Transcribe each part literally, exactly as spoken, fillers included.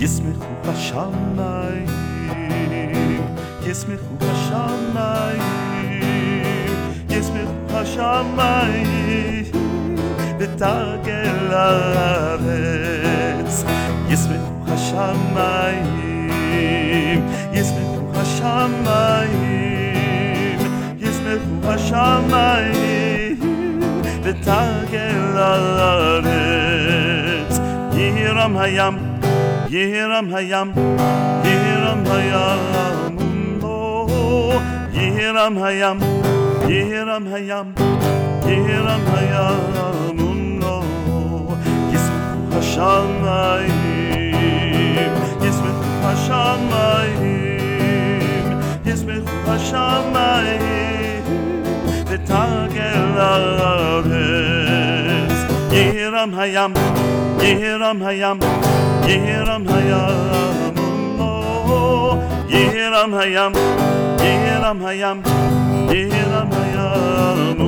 ישמחו השמיים, ישמחו השמיים, ישמחו השמיים, ותגל הארץ. ישמחו השמיים, ישמחו השמיים, ישמחו השמיים, ותגל הארץ. ירם הים, ירם הים, ירם הים, ירם הים, ירם הים, ירם הים, ישמחו השמיים, ישמחו השמיים, ישמחו השמיים, ותגל הארץ. ירם הים, ירם הים, ירם הים, ירם הים, ירם הים, ירם הים,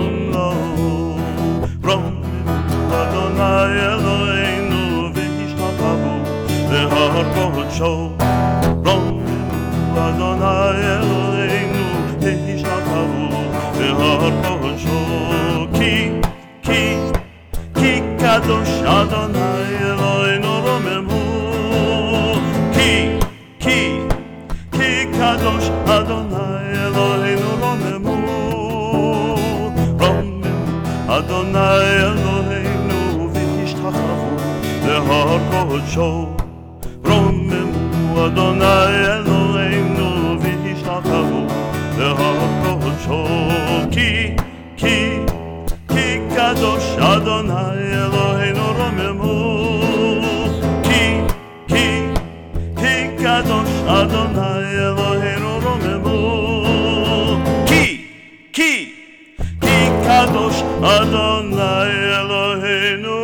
רוממו אדוני אלוהינו והשתחוו להר קודשו. רוממו אדוני אלוהינו והשתחוו להר קודשו. כי, כי, כי קדוש אדוני אלוהינו רוממו. כי, כי, כי קדוש אדוני אלוהינו רוממו. רוממו אדוני אלוהינו והשתחוו להר קודשו. רוממו אדוני אלוהינו והשתחוו להר קודשו. כי, כי, כי קדוש אדוני אלוהינו רוממו. כי, כי, כי קדוש אדוני אלוהינו רוממו. כי, כי, כי קדוש אדוני אלוהינו